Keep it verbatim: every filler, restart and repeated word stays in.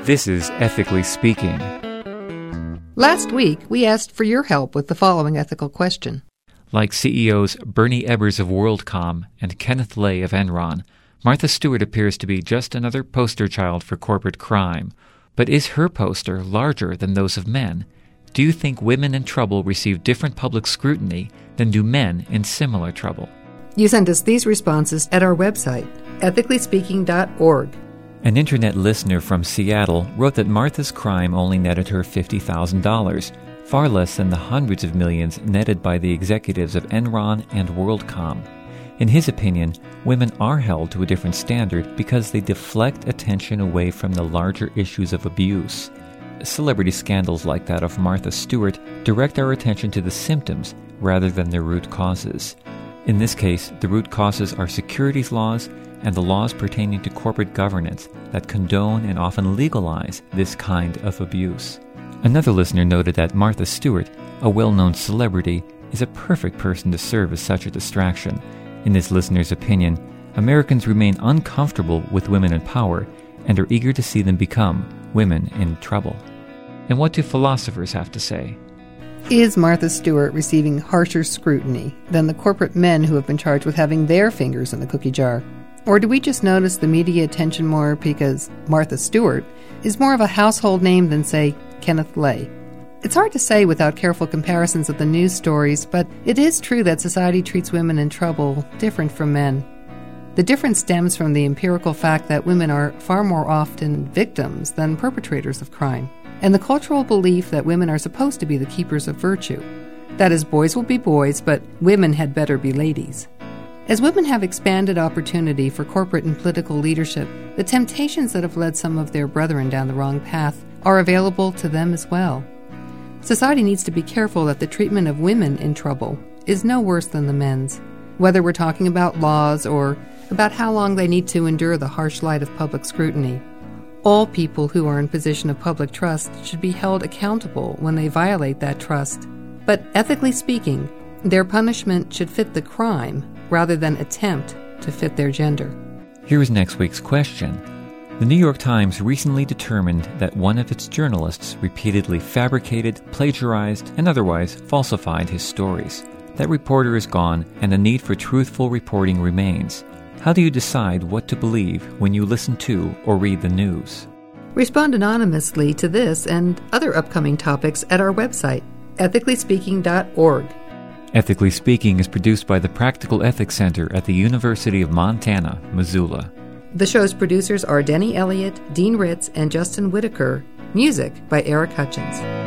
This is Ethically Speaking. Last week, we asked for your help with the following ethical question. Like C E Os Bernie Ebbers of WorldCom and Kenneth Lay of Enron, Martha Stewart appears to be just another poster child for corporate crime. But is her poster larger than those of men? Do you think women in trouble receive different public scrutiny than do men in similar trouble? You sent us these responses at our website, ethically speaking dot org. An internet listener from Seattle wrote that Martha's crime only netted her fifty thousand dollars, far less than the hundreds of millions netted by the executives of Enron and WorldCom. In his opinion, women are held to a different standard because they deflect attention away from the larger issues of abuse. Celebrity scandals like that of Martha Stewart direct our attention to the symptoms rather than their root causes. In this case, the root causes are securities laws and the laws pertaining to corporate governance that condone and often legalize this kind of abuse. Another listener noted that Martha Stewart, a well-known celebrity, is a perfect person to serve as such a distraction. In this listener's opinion, Americans remain uncomfortable with women in power and are eager to see them become women in trouble. And what do philosophers have to say? Is Martha Stewart receiving harsher scrutiny than the corporate men who have been charged with having their fingers in the cookie jar? Or do we just notice the media attention more because Martha Stewart is more of a household name than, say, Kenneth Lay? It's hard to say without careful comparisons of the news stories, but it is true that society treats women in trouble different from men. The difference stems from the empirical fact that women are far more often victims than perpetrators of crime, and the cultural belief that women are supposed to be the keepers of virtue. That is, boys will be boys, but women had better be ladies. As women have expanded opportunity for corporate and political leadership, the temptations that have led some of their brethren down the wrong path are available to them as well. Society needs to be careful that the treatment of women in trouble is no worse than the men's, whether we're talking about laws or about how long they need to endure the harsh light of public scrutiny. All people who are in position of public trust should be held accountable when they violate that trust. But ethically speaking, their punishment should fit the crime rather than attempt to fit their gender. Here is next week's question. The New York Times recently determined that one of its journalists repeatedly fabricated, plagiarized, and otherwise falsified his stories. That reporter is gone, and the need for truthful reporting remains. How do you decide what to believe when you listen to or read the news? Respond anonymously to this and other upcoming topics at our website, ethically speaking dot org. Ethically Speaking is produced by the Practical Ethics Center at the University of Montana, Missoula. The show's producers are Denny Elliott, Dean Ritz, and Justin Whitaker. Music by Eric Hutchins.